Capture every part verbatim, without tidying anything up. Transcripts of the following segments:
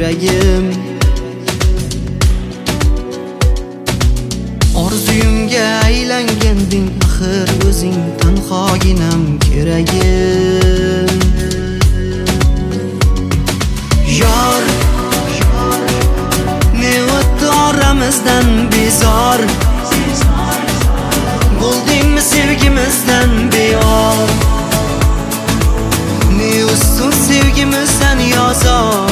yuragim. Orzuyimga aylanganding axir o'zing tanhoginam keragim. Yor ne o'tdi oramizdan bezor, bo'ldingmi sevgimizdan beyor. Ne ustun sevgimizdan yozor,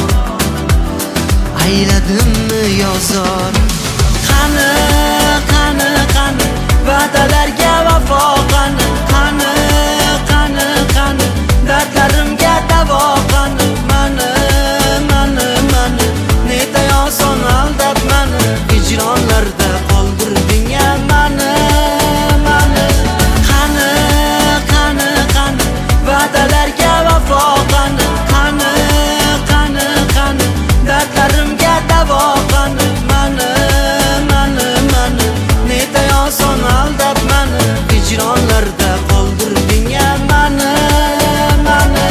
ayladimmi yozor. Qani, qani, qani va'dalarga vafo, qani, qani, qani, qani dardlarimga davo, qani mani, mani, mani neta oson aldab mani hijronlarda qoldirding ya mani, mani. Qani, qani, qani va'dalarga vafo, qani, qani, qani, qani dardlarimga davo, qani mani, mani, mani neta oson aldab mani hijronlarda qoldirding ya mani, mani.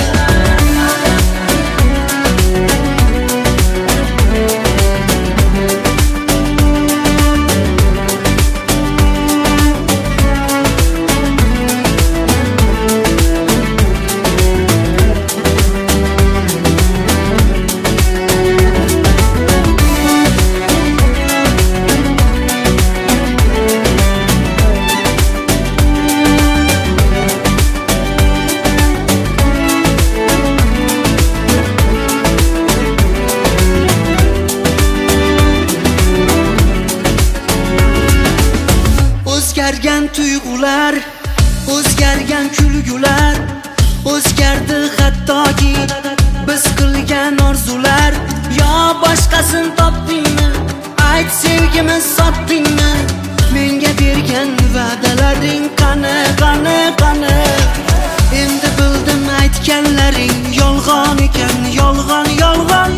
O'zgargan tuyg'ular, o'zgargan kulgular, o'zgardi hattoki biz qilgan orzular. Yo boshqasin topdingmi? Ayt sevgimiz sotdingmi? Menga bergan va'dalaring qani, qani, qani. Endi bildim aytganlaring yolg'on ekan, yolg'on, yolg'on,